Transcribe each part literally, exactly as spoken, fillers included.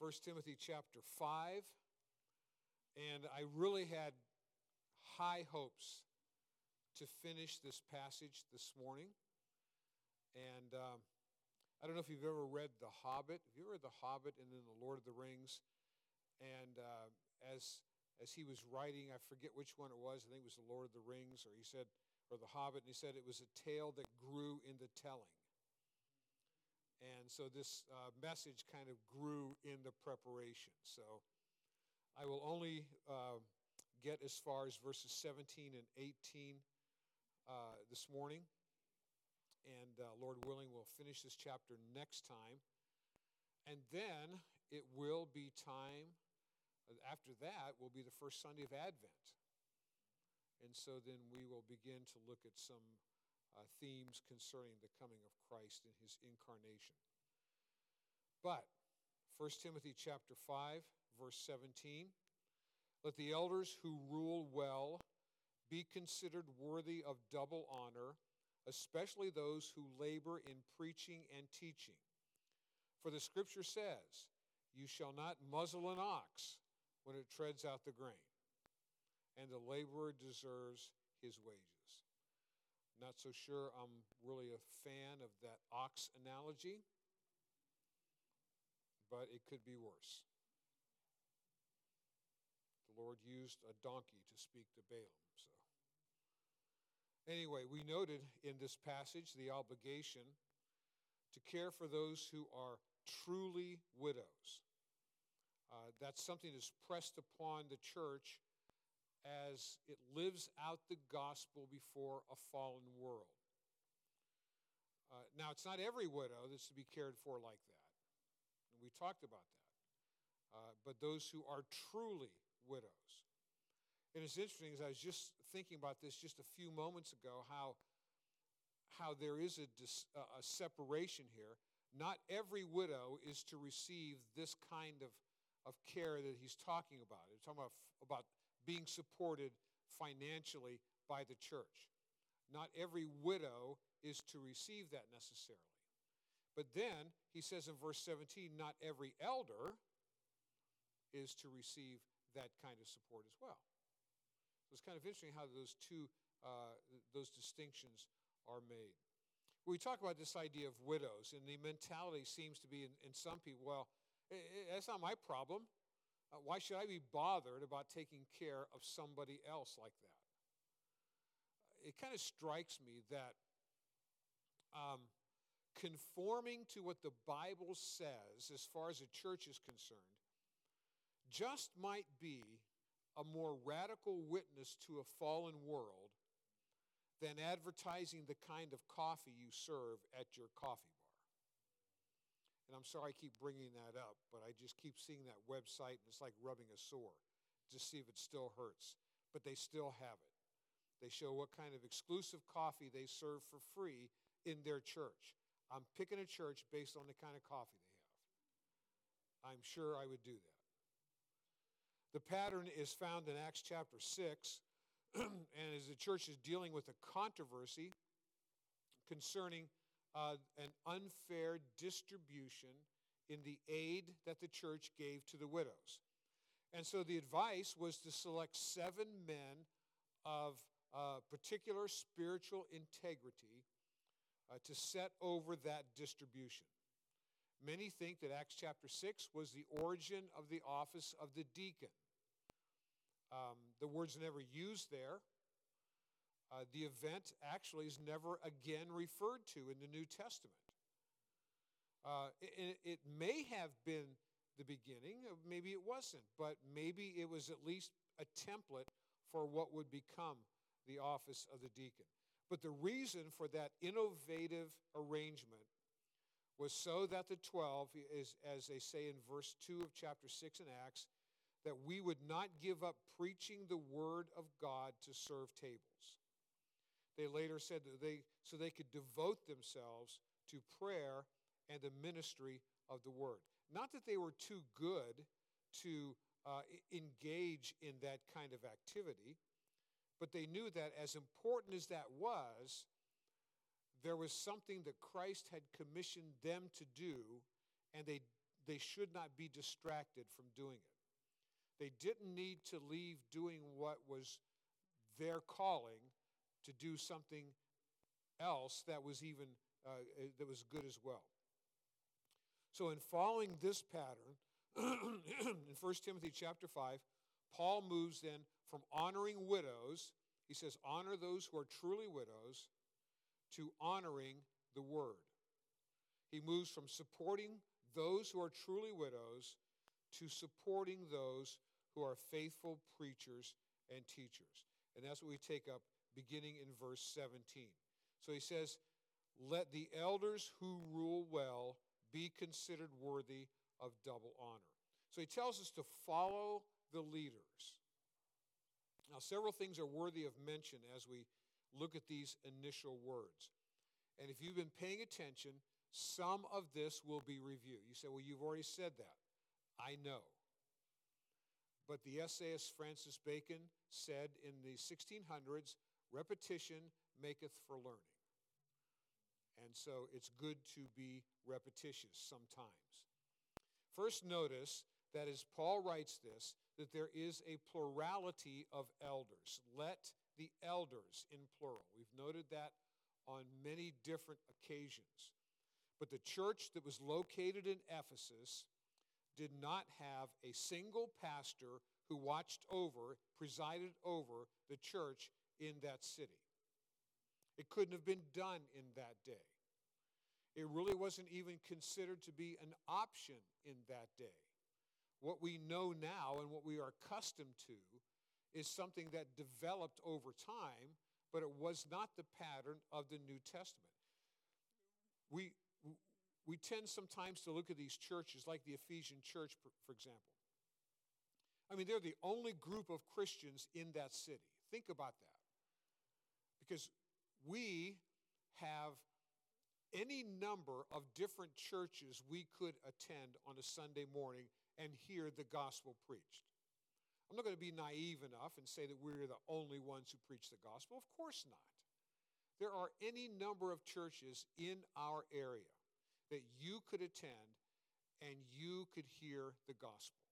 First Timothy chapter five, and I really had high hopes to finish this passage this morning. And um, I don't know if you've ever read The Hobbit. Have you ever read The Hobbit and then The Lord of the Rings? And uh, as as he was writing, I forget which one it was. I think it was The Lord of the Rings, or he said, or The Hobbit, and he said it was a tale that grew in the telling. And so this uh, message kind of grew in the preparation. So I will only uh, get as far as verses seventeen and eighteen uh, this morning. And uh, Lord willing, we'll finish this chapter next time. And then it will be time, after that will be the first Sunday of Advent. And so then we will begin to look at some uh, themes concerning the coming of Christ and his incarnation. But First Timothy chapter five, verse seventeen, let the elders who rule well be considered worthy of double honor, especially those who labor in preaching and teaching. For the scripture says, you shall not muzzle an ox when it treads out the grain, and the laborer deserves his wages. Not so sure I'm really a fan of that ox analogy, but it could be worse. The Lord used a donkey to speak to Balaam. So, anyway, we noted in this passage the obligation to care for those who are truly widows. Uh, that's something that's pressed upon the church as it lives out the gospel before a fallen world. Uh, now, it's not every widow that's to be cared for like that. And we talked about that. Uh, but those who are truly widows. And it's interesting, as I was just thinking about this just a few moments ago, how, how there is a, dis, uh, a separation here. Not every widow is to receive this kind of, of care that he's talking about. He's talking about, about being supported financially by the church. Not every widow is to receive that necessarily. But then he says in verse seventeen, not every elder is to receive that kind of support as well. So it's kind of interesting how those two, uh, those distinctions are made. We talk about this idea of widows, and the mentality seems to be in, in some people, well, that's not my problem. Uh, why should I be bothered about taking care of somebody else like that? It kind of strikes me that um, conforming to what the Bible says as far as a church is concerned just might be a more radical witness to a fallen world than advertising the kind of coffee you serve at your coffee bar. And I'm sorry I keep bringing that up, but I just keep seeing that website, and it's like rubbing a sore to see if it still hurts. But they still have it. They show what kind of exclusive coffee they serve for free in their church. I'm picking a church based on the kind of coffee they have. I'm sure I would do that. The pattern is found in Acts chapter six, and as the church is dealing with a controversy concerning uh, an unfair distribution in the aid that the church gave to the widows. And so the advice was to select seven men of uh, particular spiritual integrity uh, to set over that distribution. Many think that Acts chapter six was the origin of the office of the deacon. Um, the word's never used there. Uh, the event actually is never again referred to in the New Testament. Uh, it, it may have been the beginning, maybe it wasn't, but maybe it was at least a template for what would become the office of the deacon. But the reason for that innovative arrangement was so that the twelve, is, as they say in verse two of chapter six in Acts, that we would not give up preaching the word of God to serve tables. They later said that they, so they could devote themselves to prayer and the ministry of the word. Not that they were too good to uh, engage in that kind of activity, but they knew that as important as that was, there was something that Christ had commissioned them to do, and they they should not be distracted from doing it. They didn't need to leave doing what was their calling to do something else that was even uh, that was good as well. So in following this pattern, in First Timothy chapter five, Paul moves then from honoring widows, he says, honor those who are truly widows, to honoring the word. He moves from supporting those who are truly widows to supporting those who are faithful preachers and teachers. And that's what we take up beginning in verse seventeen. So he says, let the elders who rule well be considered worthy of double honor. So he tells us to follow the leaders. Now, several things are worthy of mention as we look at these initial words. And if you've been paying attention, some of this will be reviewed. You say, well, you've already said that. I know. But the essayist Francis Bacon said in the sixteen hundreds, repetition maketh for learning. And so it's good to be repetitious sometimes. First, notice that as Paul writes this, that there is a plurality of elders. Let the elders in plural. We've noted that on many different occasions. But the church that was located in Ephesus did not have a single pastor who watched over, presided over the church in that city. It couldn't have been done in that day. It really wasn't even considered to be an option in that day. What we know now and what we are accustomed to is something that developed over time, but it was not the pattern of the New Testament. We, we tend sometimes to look at these churches like the Ephesian church, for example. I mean, they're the only group of Christians in that city. Think about that. Because we have any number of different churches we could attend on a Sunday morning and hear the gospel preached. I'm not going to be naive enough and say that we're the only ones who preach the gospel. Of course not. There are any number of churches in our area that you could attend and you could hear the gospel.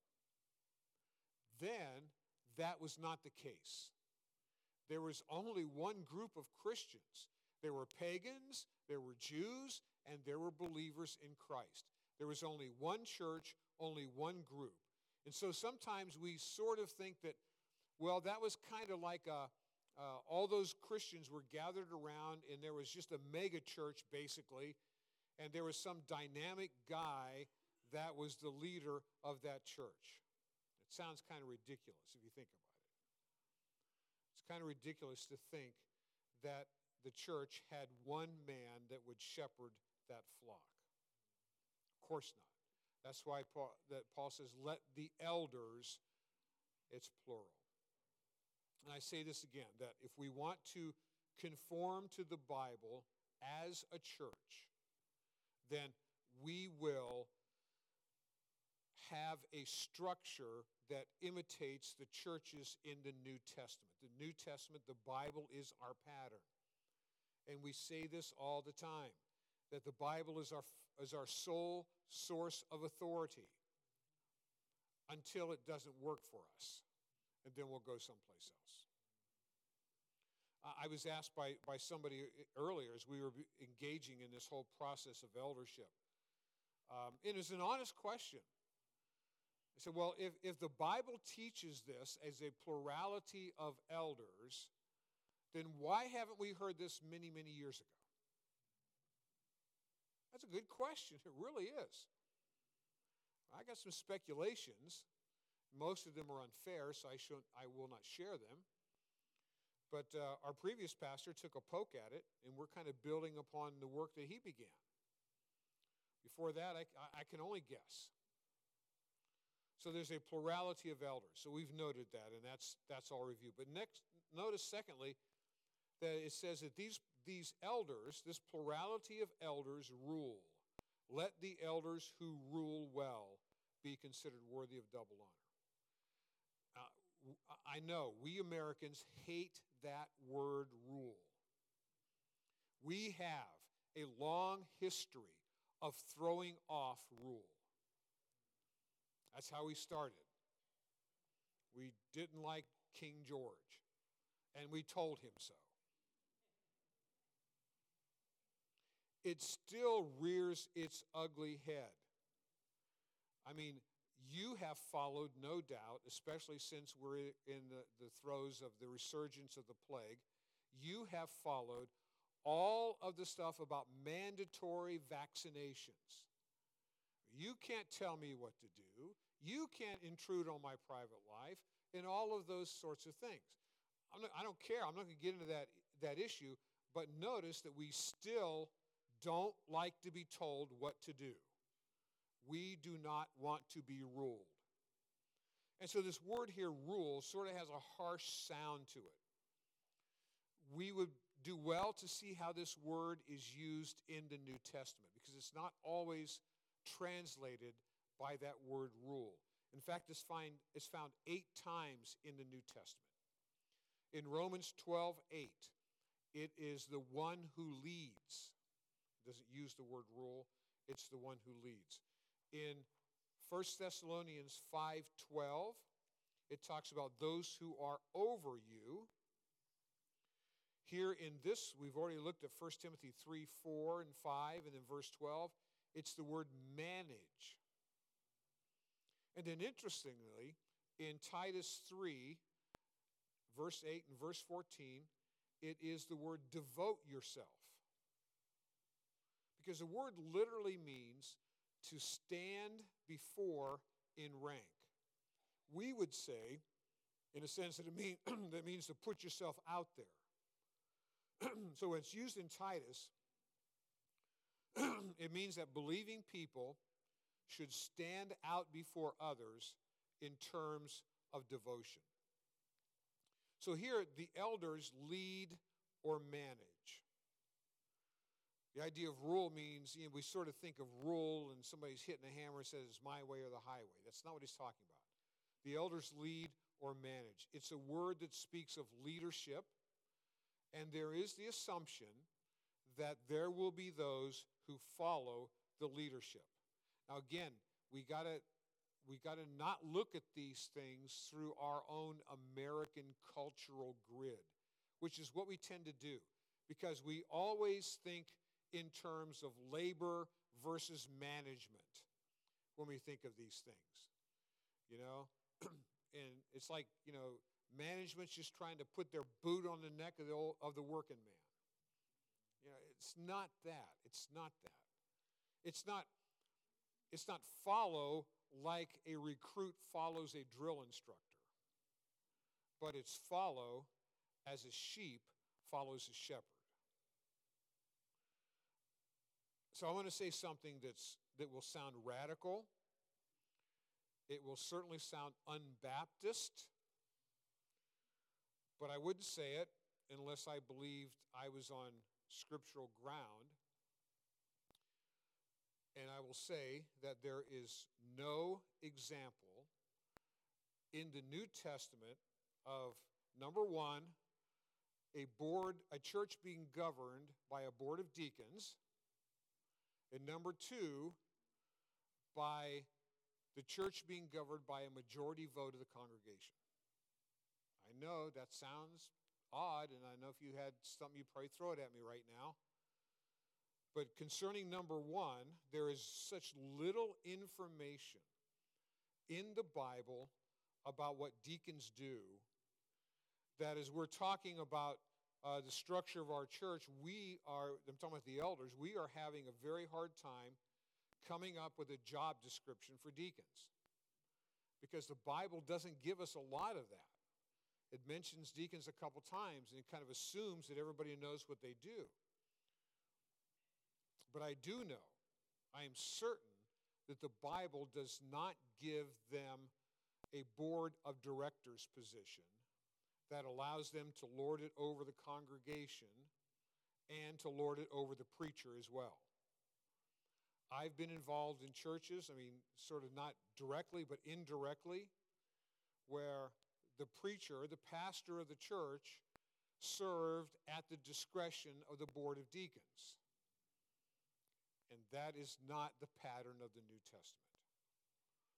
Then, that was not the case. There was only one group of Christians. There were pagans, there were Jews, and there were believers in Christ. There was only one church, only one group. And so sometimes we sort of think that, well, that was kind of like a, uh, all those Christians were gathered around and there was just a mega church basically, and there was some dynamic guy that was the leader of that church. It sounds kind of ridiculous if you think about it. It's kind of ridiculous to think that the church had one man that would shepherd that flock. Of course not. That's why Paul, that Paul says, let the elders, it's plural. And I say this again, that if we want to conform to the Bible as a church, then we will have a structure that imitates the churches in the New Testament. The New Testament, the Bible, is our pattern. And we say this all the time, that the Bible is our, is our sole source of authority until it doesn't work for us. And then we'll go someplace else. I was asked by, by somebody earlier as we were engaging in this whole process of eldership. Um, it was an honest question. I said, well, if, if the Bible teaches this as a plurality of elders, then why haven't we heard this many, many years ago? That's a good question. It really is. I got some speculations. Most of them are unfair, so I, shouldn't, I will not share them. But uh, our previous pastor took a poke at it, and we're kind of building upon the work that he began. Before that, I, I can only guess. So there's a plurality of elders. So we've noted that, and that's that's all review. But next, notice secondly, that it says that these, these elders, this plurality of elders rule. Let the elders who rule well be considered worthy of double honor. Uh, I know we Americans hate that word rule. We have a long history of throwing off rule. That's how we started. We didn't like King George, and we told him so. It still rears its ugly head. I mean, you have followed, no doubt, especially since we're in the, the throes of the resurgence of the plague, you have followed all of the stuff about mandatory vaccinations. You can't tell me what to do. You can't intrude on my private life, and all of those sorts of things. I'm not, I don't care. I'm not going to get into that, that issue, but notice that we still don't like to be told what to do. We do not want to be ruled. And so this word here, rule, sort of has a harsh sound to it. We would do well to see how this word is used in the New Testament, because it's not always translated by that word rule. In fact, it's, find, it's found eight times in the New Testament. In Romans twelve eight, it is the one who leads. It doesn't use the word rule, it's the one who leads. In First Thessalonians five twelve, it talks about those who are over you. Here in this, we've already looked at First Timothy three four and five, and then verse twelve, it's the word manage. And then interestingly, in Titus three, verse eight and verse fourteen, it is the word devote yourself. Because the word literally means to stand before in rank. We would say, in a sense, that it mean, that means to put yourself out there. So when it's used in Titus, it means that believing people should stand out before others in terms of devotion. So here, the elders lead or manage. The idea of rule means, you know, we sort of think of rule and somebody's hitting a hammer and says it's my way or the highway. That's not what he's talking about. The elders lead or manage. It's a word that speaks of leadership, and there is the assumption that there will be those who follow the leadership. Now again, we gotta we gotta not look at these things through our own American cultural grid, which is what we tend to do, because we always think in terms of labor versus management when we think of these things, you know? And it's like, you know, management's just trying to put their boot on the neck of the, old, of the working man. You know, it's not that. It's not that. It's not, it's not follow like a recruit follows a drill instructor, but it's follow as a sheep follows a shepherd. So I want to say something that's that will sound radical. It will certainly sound un-Baptist, but I wouldn't say it unless I believed I was on scriptural ground. And I will say that there is no example in the New Testament of, number one, a board, a church being governed by a board of deacons, and number two, by the church being governed by a majority vote of the congregation. I know that sounds odd, and I know if you had something, you'd probably throw it at me right now. But concerning number one, there is such little information in the Bible about what deacons do that as we're talking about uh, the structure of our church, we are, I'm talking about the elders, we are having a very hard time coming up with a job description for deacons, because the Bible doesn't give us a lot of that. It mentions deacons a couple times, and it kind of assumes that everybody knows what they do. But I do know, I am certain, that the Bible does not give them a board of directors position that allows them to lord it over the congregation and to lord it over the preacher as well. I've been involved in churches, I mean, sort of not directly, but indirectly, where the preacher, the pastor of the church, served at the discretion of the board of deacons. And that is not the pattern of the New Testament.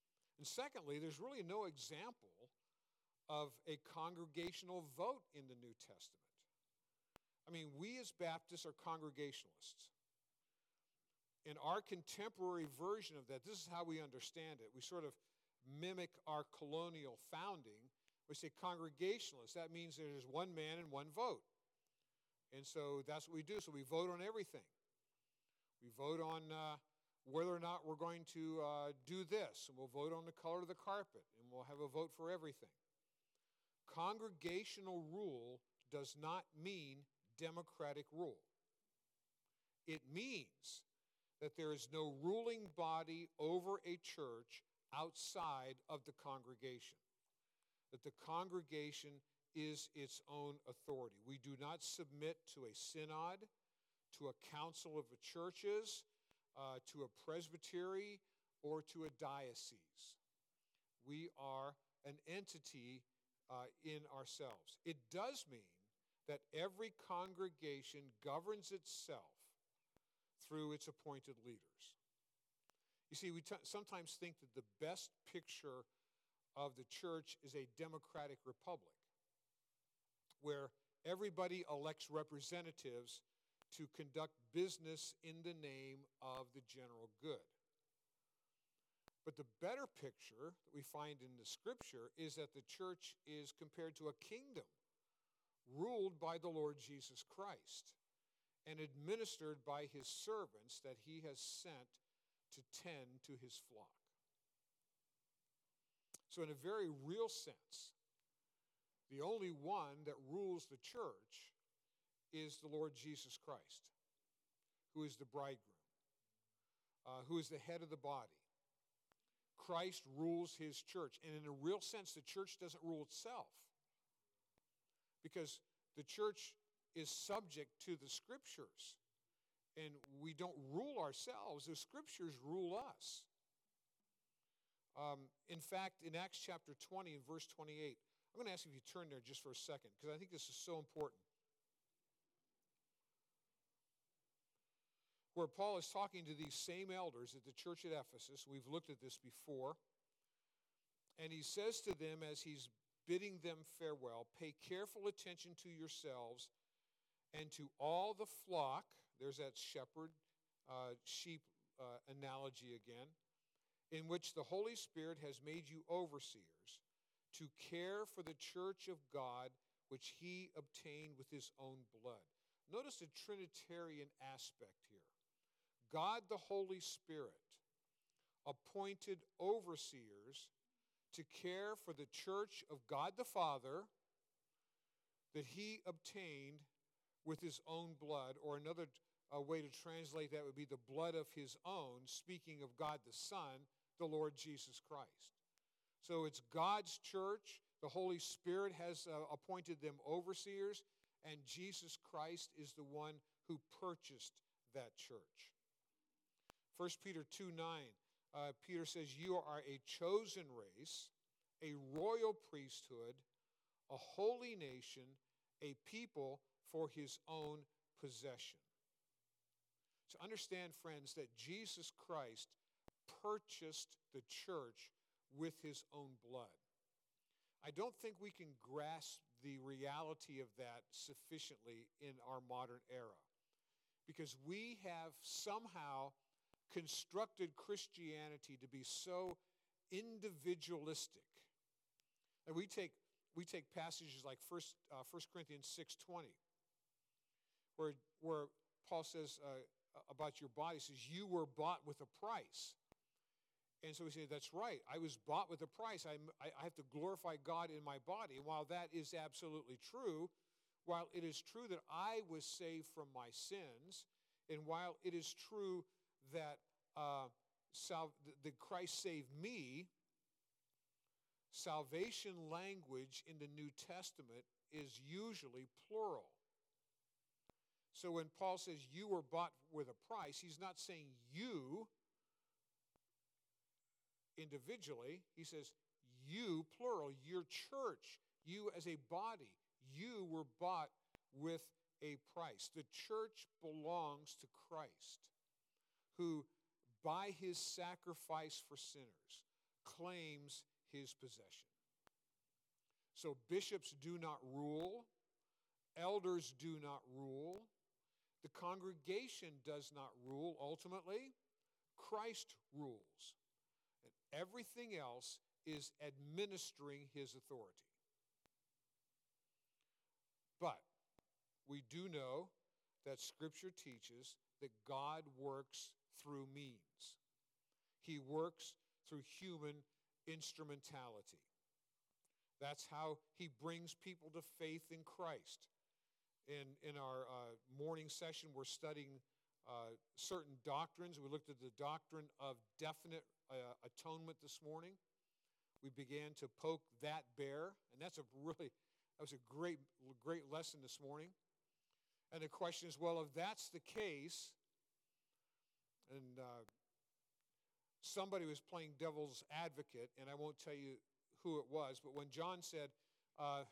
And secondly, there's really no example of a congregational vote in the New Testament. I mean, we as Baptists are Congregationalists. In our contemporary version of that, this is how we understand it. We sort of mimic our colonial founding. We say Congregationalists. That means there's one man and one vote. And so that's what we do. So we vote on everything. We vote on uh, whether or not we're going to uh, do this. And we'll vote on the color of the carpet. And we'll have a vote for everything. Congregational rule does not mean democratic rule. It means that there is no ruling body over a church outside of the congregation. That the congregation is its own authority. We do not submit to a synod, to a council of the churches, uh, to a presbytery, or to a diocese. We are an entity uh, in ourselves. It does mean that every congregation governs itself through its appointed leaders. You see, we t- sometimes think that the best picture of the church is a democratic republic, where everybody elects representatives to conduct business in the name of the general good. But the better picture that we find in the Scripture is that the church is compared to a kingdom ruled by the Lord Jesus Christ and administered by his servants that he has sent to tend to his flock. So in a very real sense, the only one that rules the church is the Lord Jesus Christ, who is the bridegroom, uh, who is the head of the body. Christ rules his church. And in a real sense, the church doesn't rule itself, because the church is subject to the Scriptures. And we don't rule ourselves. The Scriptures rule us. Um, in fact, in Acts chapter twenty and verse twenty-eight, I'm going to ask you if you turn there just for a second, because I think this is so important. Where Paul is talking to these same elders at the church at Ephesus. We've looked at this before. And he says to them as he's bidding them farewell, pay careful attention to yourselves and to all the flock. There's that shepherd, uh, sheep uh, analogy again, in which the Holy Spirit has made you overseers to care for the church of God, which he obtained with his own blood. Notice the Trinitarian aspect here. God the Holy Spirit appointed overseers to care for the church of God the Father that he obtained with his own blood, or another uh, way to translate that would be the blood of his own, speaking of God the Son, the Lord Jesus Christ. So it's God's church. The Holy Spirit has uh, appointed them overseers, and Jesus Christ is the one who purchased that church. First Peter two nine, uh, Peter says, you are a chosen race, a royal priesthood, a holy nation, a people for his own possession. So understand, friends, that Jesus Christ purchased the church with his own blood. I don't think we can grasp the reality of that sufficiently in our modern era, because we have somehow constructed Christianity to be so individualistic. And we take we take passages like First uh, First Corinthians six twenty, where where Paul says uh, about your body, says you were bought with a price. And so we say, that's right, I was bought with a price. I, I have to glorify God in my body. And while that is absolutely true, while it is true that I was saved from my sins, and while it is true that uh, sal- that Christ saved me, salvation language in the New Testament is usually plural. So when Paul says you were bought with a price, he's not saying you individually. He says you, plural, your church, you as a body, you were bought with a price. The church belongs to Christ, who by his sacrifice for sinners claims his possession. So bishops do not rule, elders do not rule, the congregation does not rule. Ultimately, Christ rules. And everything else is administering his authority. But we do know that Scripture teaches that God works through means. He works through human instrumentality. That's how he brings people to faith in Christ. In, in our uh, morning session, we're studying uh, certain doctrines. We looked at the doctrine of definite uh, atonement this morning. We began to poke that bear, and that's a really, that was a great, great lesson this morning. And the question is, well, if that's the case, and uh, somebody was playing devil's advocate, and I won't tell you who it was, but when John said, uh,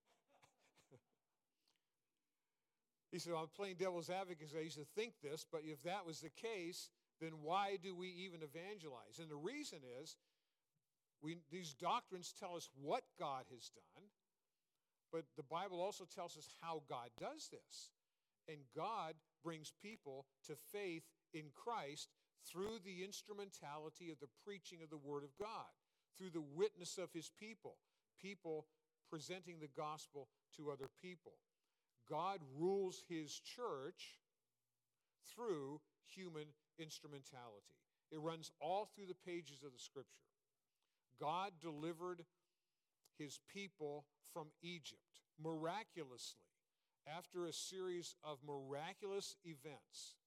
he said, I'm playing devil's advocate because I used to think this, but if that was the case, then why do we even evangelize? And the reason is, we, these doctrines tell us what God has done, but the Bible also tells us how God does this. And God brings people to faith in Christ through the instrumentality of the preaching of the Word of God, through the witness of his people, people presenting the gospel to other people. God rules his church through human instrumentality. It runs all through the pages of the Scripture. God delivered his people from Egypt miraculously after a series of miraculous events.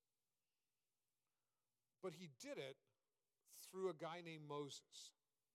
But he did it through a guy named Moses.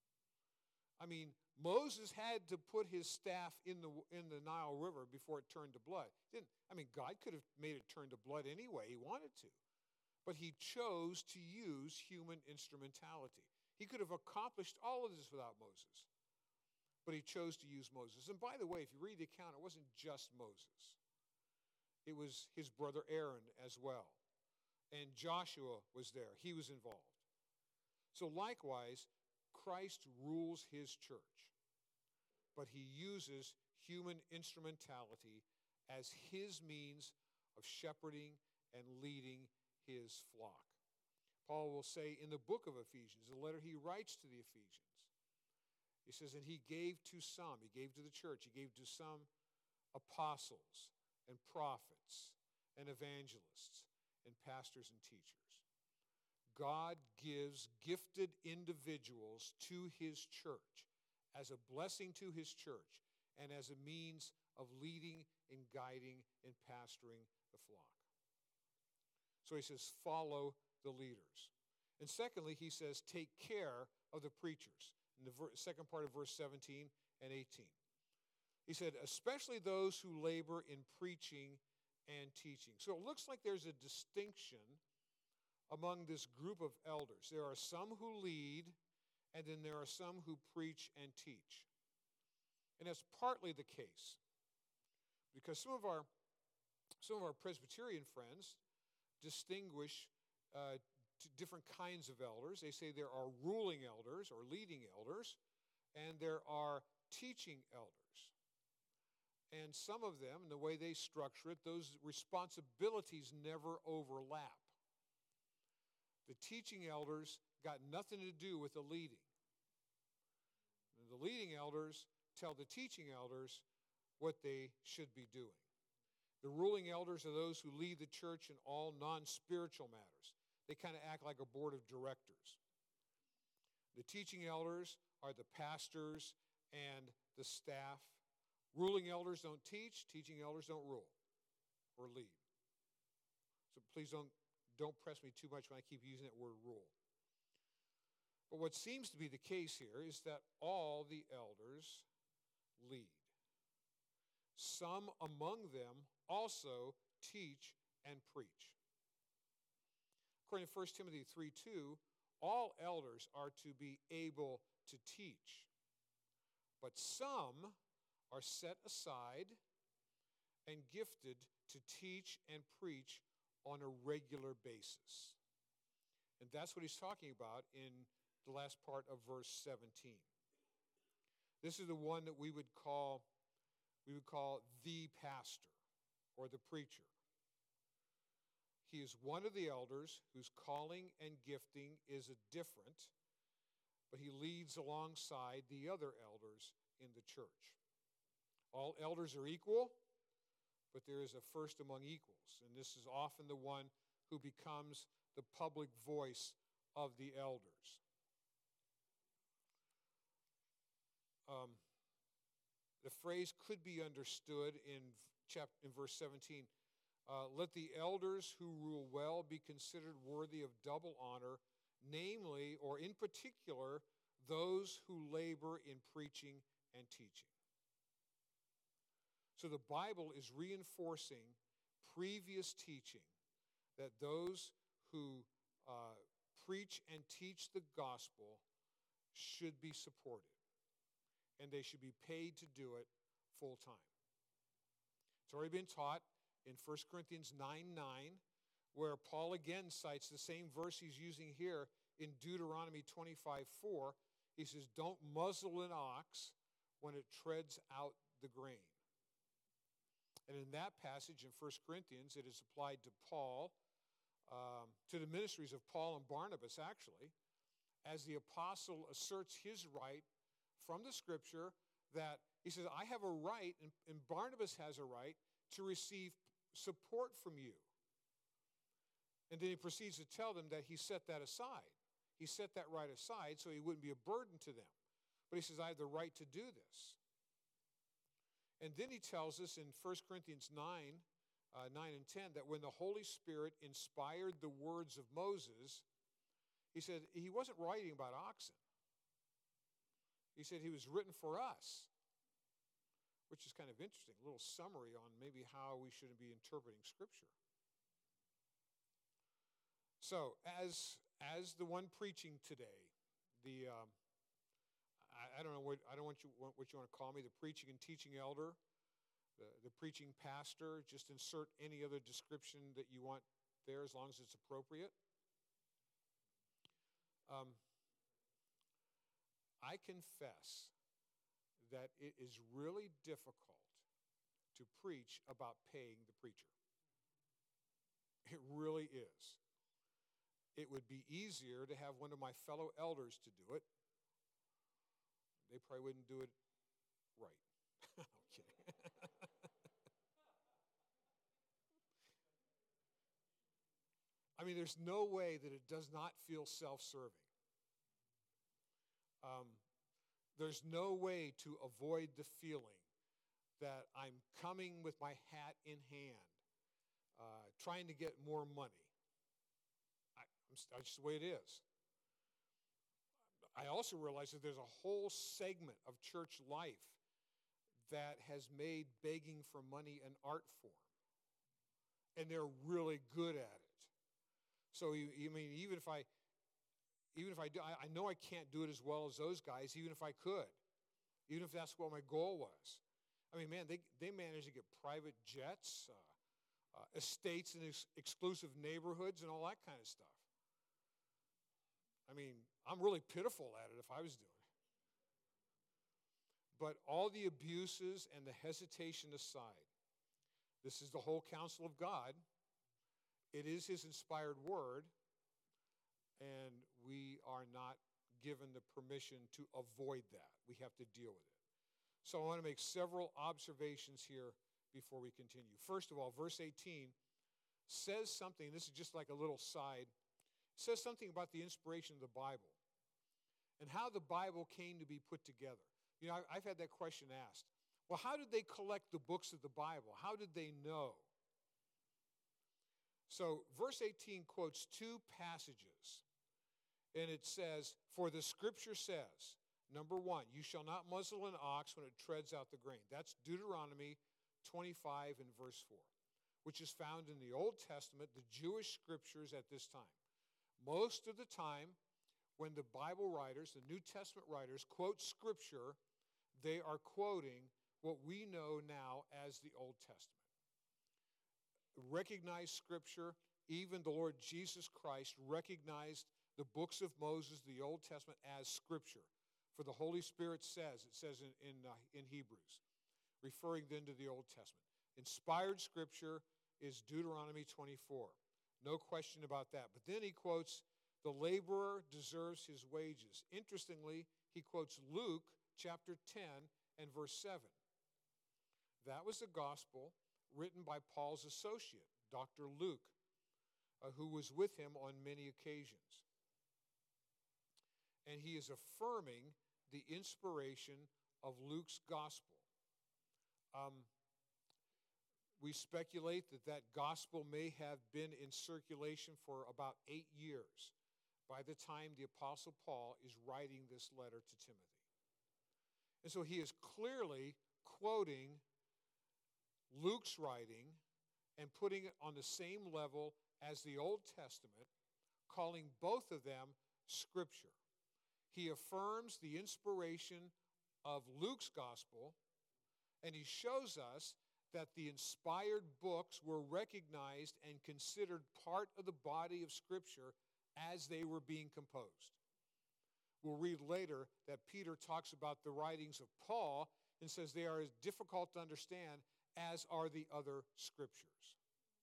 I mean, Moses had to put his staff in the in the Nile River before it turned to blood. Didn't I mean, God could have made it turn to blood anyway. He wanted to. But he chose to use human instrumentality. He could have accomplished all of this without Moses. But he chose to use Moses. And by the way, if you read the account, it wasn't just Moses. It was his brother Aaron as well. And Joshua was there. He was involved. So likewise, Christ rules his church. But he uses human instrumentality as his means of shepherding and leading his flock. Paul will say in the book of Ephesians, the letter he writes to the Ephesians, he says, and he gave to some, he gave to the church, he gave to some apostles and prophets and evangelists and pastors and teachers. God gives gifted individuals to his church as a blessing to his church and as a means of leading and guiding and pastoring the flock. So he says, follow the leaders. And secondly, he says, take care of the preachers. In the ver- second part of verse seventeen and eighteen. He said, especially those who labor in preaching and teaching. So it looks like there's a distinction among this group of elders. There are some who lead, and then there are some who preach and teach. And that's partly the case. Because some of our, some of our Presbyterian friends distinguish uh, different kinds of elders. They say there are ruling elders or leading elders, and there are teaching elders. And some of them, in the way they structure it, those responsibilities never overlap. The teaching elders got nothing to do with the leading. The leading elders tell the teaching elders what they should be doing. The ruling elders are those who lead the church in all non-spiritual matters. They kind of act like a board of directors. The teaching elders are the pastors and the staff. Ruling elders don't teach. Teaching elders don't rule or lead. So please don't, don't press me too much when I keep using that word rule. But what seems to be the case here is that all the elders lead. Some among them also teach and preach. According to First Timothy three two, all elders are to be able to teach. But some are set aside and gifted to teach and preach on a regular basis. And that's what he's talking about in the last part of verse seventeen. This is the one that we would call we would call the pastor or the preacher. He is one of the elders whose calling and gifting is different, but he leads alongside the other elders in the church. All elders are equal, but there is a first among equals, and this is often the one who becomes the public voice of the elders. Um, the phrase could be understood in chapter in verse seventeen. Uh, Let the elders who rule well be considered worthy of double honor, namely, or in particular, those who labor in preaching and teaching. So the Bible is reinforcing previous teaching that those who uh, preach and teach the gospel should be supported, and they should be paid to do it full time. It's already been taught in First Corinthians nine nine, where Paul again cites the same verse he's using here in Deuteronomy twenty-five four. He says, "Don't muzzle an ox when it treads out the grain." And in that passage in First Corinthians, it is applied to Paul, um, to the ministries of Paul and Barnabas, actually, as the apostle asserts his right from the Scripture that he says, I have a right, and, and Barnabas has a right, to receive support from you. And then he proceeds to tell them that he set that aside. He set that right aside so he wouldn't be a burden to them. But he says, I have the right to do this. And then he tells us in First Corinthians nine, uh, nine and ten, that when the Holy Spirit inspired the words of Moses, he said he wasn't writing about oxen. He said he was written for us, which is kind of interesting, a little summary on maybe how we should be interpreting Scripture. So, as as the one preaching today, the um, I, I don't know what I don't want you what, what you want to call me, the preaching and teaching elder, the, the preaching pastor. Just insert any other description that you want there, as long as it's appropriate. Um, I confess that it is really difficult to preach about paying the preacher. It really is. It would be easier to have one of my fellow elders to do it. They probably wouldn't do it right. I'm kidding. I mean, there's no way that it does not feel self-serving. Um, there's no way to avoid the feeling that I'm coming with my hat in hand, uh, trying to get more money. I, I'm, that's just the way it is. I also realize that there's a whole segment of church life that has made begging for money an art form, and they're really good at it. So, I mean, even if I, even if I do, I, I know I can't do it as well as those guys, even if I could, even if that's what my goal was. I mean, man, they, they manage to get private jets, uh, uh, estates in ex- exclusive neighborhoods, and all that kind of stuff. I mean, I'm really pitiful at it if I was doing it. But all the abuses and the hesitation aside, this is the whole counsel of God. It is His inspired word, and we are not given the permission to avoid that. We have to deal with it. So I want to make several observations here before we continue. First of all, verse eighteen says something, this is just like a little side, says something about the inspiration of the Bible and how the Bible came to be put together. You know, I've had that question asked. Well, how did they collect the books of the Bible? How did they know? So verse eighteen quotes two passages, and it says, for the Scripture says, number one, you shall not muzzle an ox when it treads out the grain. That's Deuteronomy twenty-five and verse four, which is found in the Old Testament, the Jewish Scriptures at this time. Most of the time, when the Bible writers, the New Testament writers, quote Scripture, they are quoting what we know now as the Old Testament. Recognized Scripture, even the Lord Jesus Christ recognized the books of Moses, the Old Testament, as Scripture. For the Holy Spirit says, it says in, in, uh, in Hebrews, referring then to the Old Testament. Inspired Scripture is Deuteronomy twenty-four. No question about that. But then he quotes, the laborer deserves his wages. Interestingly, he quotes Luke chapter ten and verse seven. That was the gospel written by Paul's associate, Doctor Luke, uh, who was with him on many occasions. And he is affirming the inspiration of Luke's gospel. Um, we speculate that that gospel may have been in circulation for about eight years by the time the Apostle Paul is writing this letter to Timothy. And so he is clearly quoting Luke's writing and putting it on the same level as the Old Testament, calling both of them Scripture. He affirms the inspiration of Luke's gospel, and he shows us that the inspired books were recognized and considered part of the body of Scripture as they were being composed. We'll read later that Peter talks about the writings of Paul and says they are as difficult to understand as are the other Scriptures.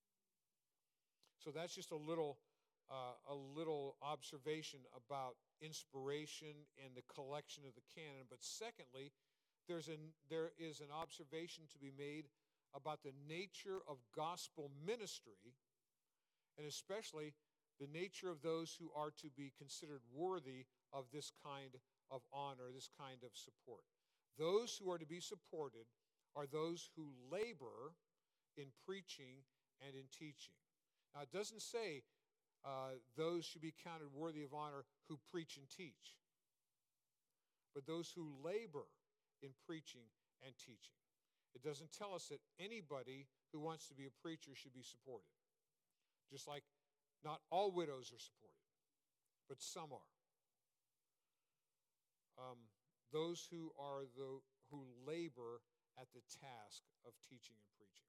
So that's just a little, uh, a little observation about inspiration and the collection of the canon. But secondly, there's an, there is an observation to be made about the nature of gospel ministry, and especially the nature of those who are to be considered worthy of this kind of honor, this kind of support. Those who are to be supported are those who labor in preaching and in teaching. Now, it doesn't say uh, those should be counted worthy of honor who preach and teach, but those who labor in preaching and teaching. It doesn't tell us that anybody who wants to be a preacher should be supported. Just like not all widows are supported, but some are. Um, those who are the who labor at the task of teaching and preaching.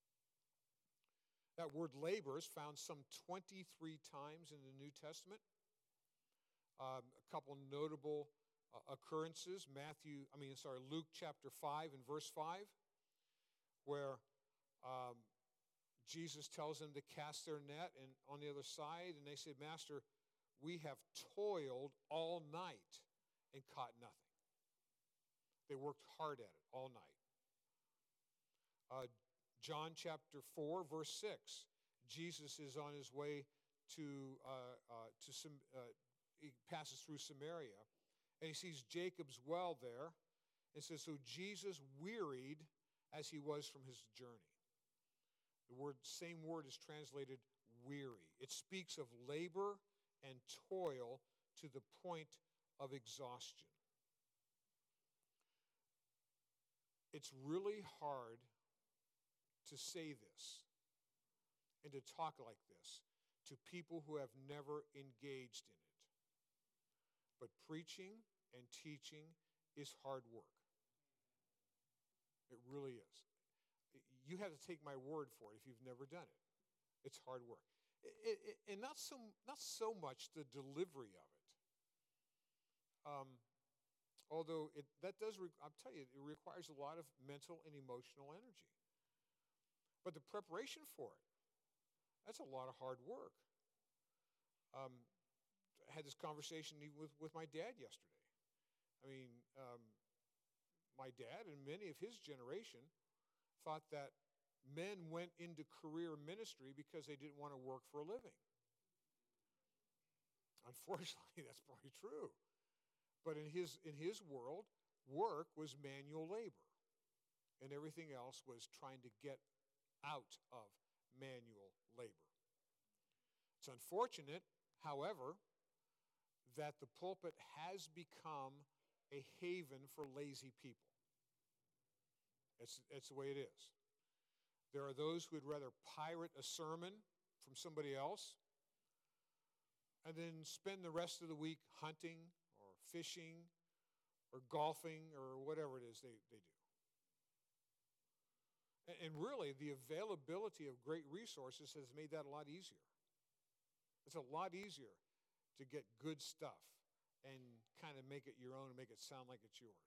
That word labor is found some twenty-three times in the New Testament. Um, a couple notable uh, occurrences. Matthew, I mean, sorry, Luke chapter five and verse five, where um, Jesus tells them to cast their net and on the other side, and they say, Master, we have toiled all night and caught nothing. They worked hard at it all night. Uh, John chapter four, verse six. Jesus is on his way to, uh, uh, to some, uh, he passes through Samaria, and he sees Jacob's well there, and says, so Jesus wearied as he was from his journey. The word, same word is translated weary. It speaks of labor and toil to the point of exhaustion. It's really hard to say this and to talk like this to people who have never engaged in it. But preaching and teaching is hard work. It really is. You have to take my word for it if you've never done it. It's hard work. It, it, and not so, not so much the delivery of it. Um, although it, that does, re- I'll tell you, it requires a lot of mental and emotional energy. But the preparation for it, that's a lot of hard work. Um, I had this conversation even with, with my dad yesterday. I mean, um, my dad and many of his generation thought that men went into career ministry because they didn't want to work for a living. Unfortunately, that's probably true. But in his, in his world, work was manual labor, and everything else was trying to get out of manual labor. It's unfortunate, however, that the pulpit has become a haven for lazy people. It's, it's the way it is. There are those who would rather pirate a sermon from somebody else and then spend the rest of the week hunting or fishing or golfing or whatever it is they, they do. And really, the availability of great resources has made that a lot easier. It's a lot easier to get good stuff and kind of make it your own and make it sound like it's yours.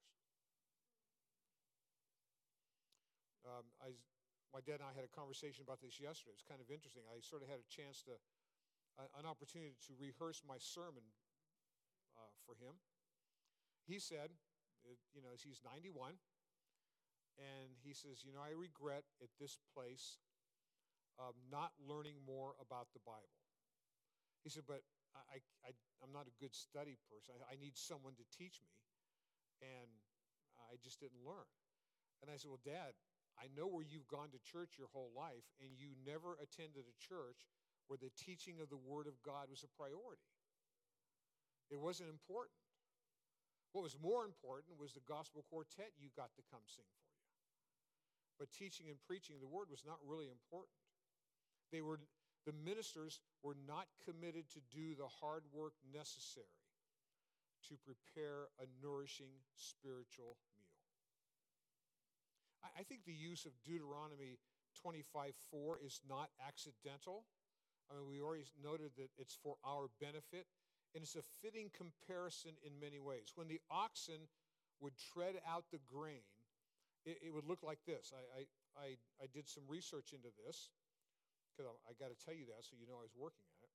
Um, I, my dad and I had a conversation about this yesterday. It was kind of interesting. I sort of had a chance to, uh, an opportunity to rehearse my sermon uh, for him. He said, uh, you know, he's ninety-one, and he says, you know, I regret at this place um, not learning more about the Bible. He said, but I, I, I'm not a good study person. I, I need someone to teach me, and I just didn't learn. And I said, well, Dad, I know where you've gone to church your whole life, and you never attended a church where the teaching of the Word of God was a priority. It wasn't important. What was more important was the gospel quartet you got to come sing for you. But teaching and preaching the Word was not really important. They were, the ministers were not committed to do the hard work necessary to prepare a nourishing spiritual meal. I, I think the use of Deuteronomy twenty-five four is not accidental. I mean, we already noted that it's for our benefit, and it's a fitting comparison in many ways. When the oxen would tread out the grain, it, it would look like this. I, I, I, I did some research into this, because I, I got to tell you that so you know I was working at it.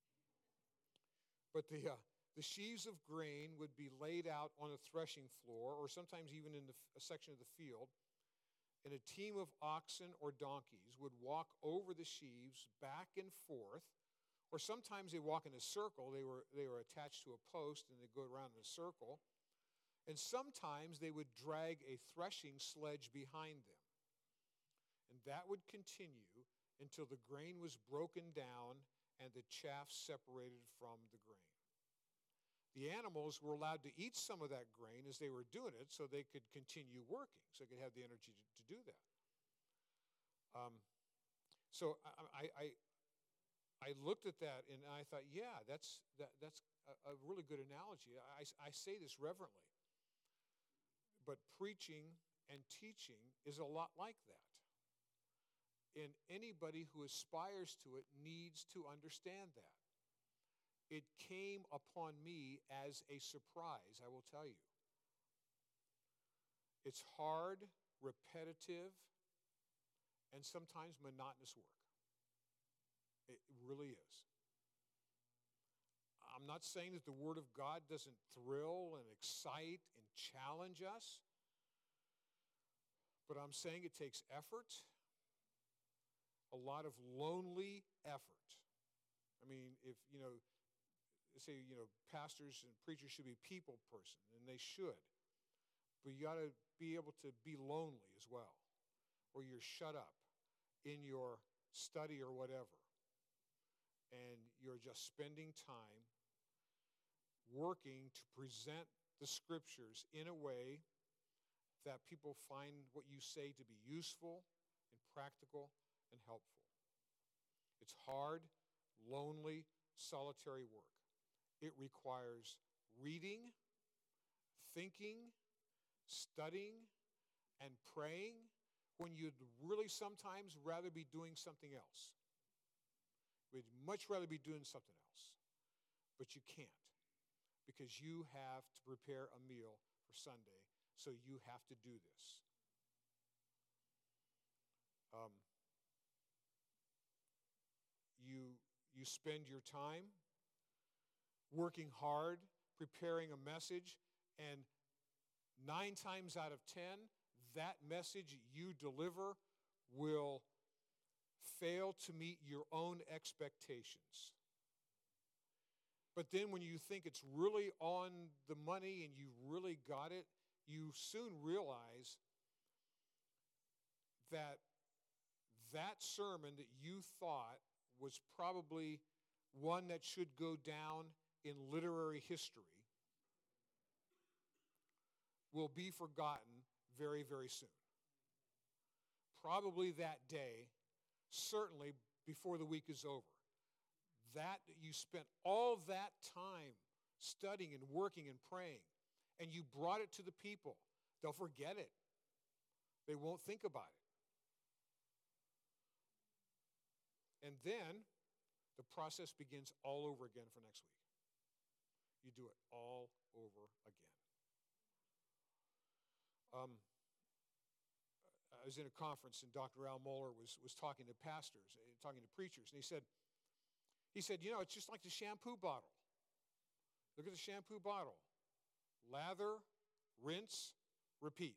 But the, uh, the sheaves of grain would be laid out on a threshing floor, or sometimes even in the, a section of the field, and a team of oxen or donkeys would walk over the sheaves back and forth, or sometimes they walk in a circle. They were, they were attached to a post, and they'd go around in a circle. And sometimes they would drag a threshing sledge behind them. And that would continue until the grain was broken down and the chaff separated from the grain. The animals were allowed to eat some of that grain as they were doing it so they could continue working, so they could have the energy to, to do that. Um, so I, I, I looked at that and I thought, yeah, that's, that, that's a, a really good analogy. I, I say this reverently, but preaching and teaching is a lot like that. And anybody who aspires to it needs to understand that. It came upon me as a surprise, I will tell you. It's hard, repetitive, and sometimes monotonous work. It really is. I'm not saying that the Word of God doesn't thrill and excite and challenge us, but I'm saying it takes effort, a lot of lonely effort. I mean, if, you know, say, you know, pastors and preachers should be people person, and they should. But you got to be able to be lonely as well, or you're shut up in your study or whatever, and you're just spending time working to present the Scriptures in a way that people find what you say to be useful and practical and helpful. It's hard, lonely, solitary work. It requires reading, thinking, studying, and praying when you'd really sometimes rather be doing something else. We'd much rather be doing something else, but you can't, because you have to prepare a meal for Sunday, so you have to do this. Um, you, you spend your time working hard, preparing a message, and nine times out of ten, that message you deliver will fail to meet your own expectations. But then when you think it's really on the money and you really got it, you soon realize that that sermon that you thought was probably one that should go down in literary history will be forgotten very, very soon. Probably that day, certainly before the week is over. That you spent all that time studying and working and praying, and you brought it to the people. They'll forget it. They won't think about it. And then the process begins all over again for next week. You do it all over again. Um, I was in a conference, and Doctor Al Mohler was, was talking to pastors, talking to preachers, and he said, he said, you know, it's just like the shampoo bottle. Look at the shampoo bottle. Lather, rinse, repeat.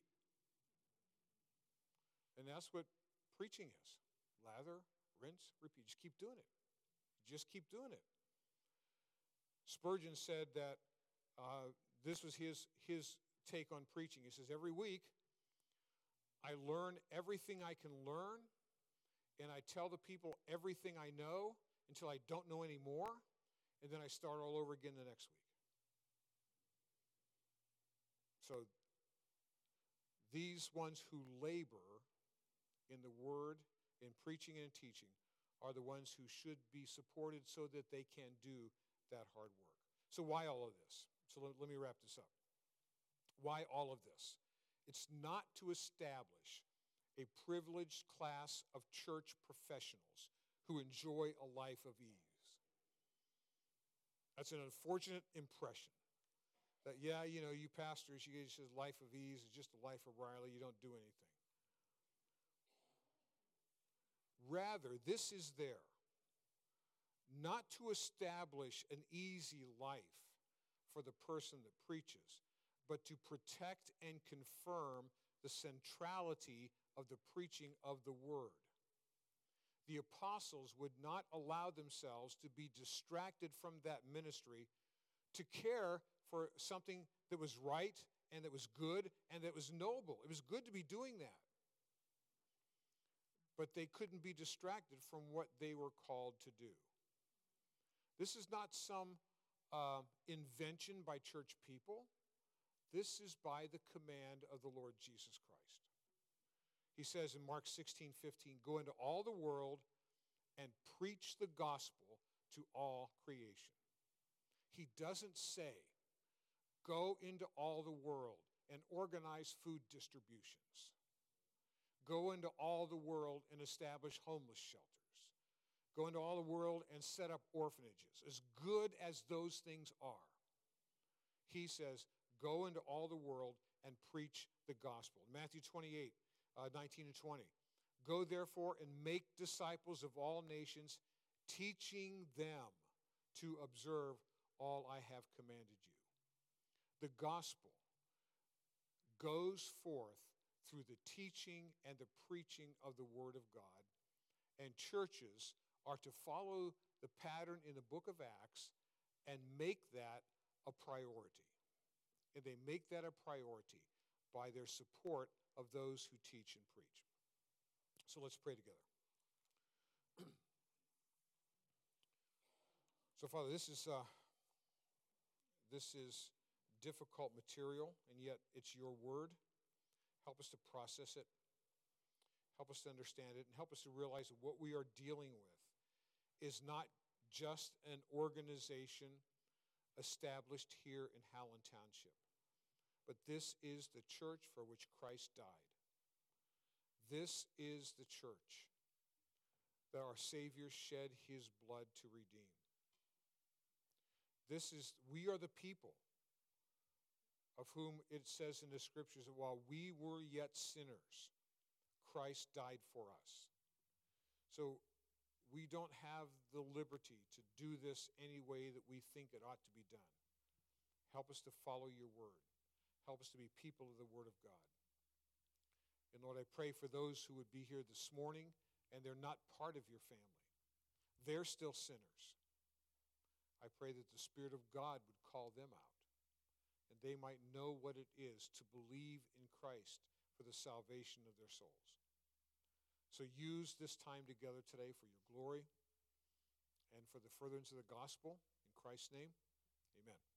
And that's what preaching is. Lather, rinse, repeat. Just keep doing it. Just keep doing it. Spurgeon said that uh, this was his, his take on preaching. He says, every week, I learn everything I can learn, and I tell the people everything I know until I don't know anymore, and then I start all over again the next week. So these ones who labor in the word, in preaching and in teaching, are the ones who should be supported so that they can do that hard work. So why all of this? So let, let me wrap this up. Why all of this? It's not to establish a privileged class of church professionals who enjoy a life of ease. That's an unfortunate impression. That, yeah, you know, you pastors, you guys says life of ease is just a life of Riley. You don't do anything. Rather, this is there not to establish an easy life for the person that preaches, but to protect and confirm the centrality of the preaching of the word. The apostles would not allow themselves to be distracted from that ministry to care for something that was right and that was good and that was noble. It was good to be doing that. But they couldn't be distracted from what they were called to do. This is not some uh, invention by church people. This is by the command of the Lord Jesus Christ. He says in Mark sixteen fifteen, go into all the world and preach the gospel to all creation. He doesn't say, go into all the world and organize food distributions. Go into all the world and establish homeless shelters. Go into all the world and set up orphanages. As good as those things are, he says, go into all the world and preach the gospel. Matthew twenty-eight, uh, nineteen and twenty. Go therefore and make disciples of all nations, teaching them to observe all I have commanded you. The gospel goes forth through the teaching and the preaching of the Word of God, and churches are to follow the pattern in the book of Acts and make that a priority. And they make that a priority by their support of those who teach and preach. So let's pray together. So, Father, this is uh, this is difficult material, and yet it's your word. Help us to process it. Help us to understand it, and help us to realize that what we are dealing with is not just an organization established here in Howland Township, but this is the church for which Christ died. This is the church that our Savior shed his blood to redeem. This is, we are the people of whom it says in the scriptures that while we were yet sinners, Christ died for us. So we don't have the liberty to do this any way that we think it ought to be done. Help us to follow your word. Help us to be people of the word of God. And Lord, I pray for those who would be here this morning and they're not part of your family. They're still sinners. I pray that the Spirit of God would call them out, and they might know what it is to believe in Christ for the salvation of their souls. So use this time together today for your glory and for the furtherance of the gospel. In Christ's name, amen.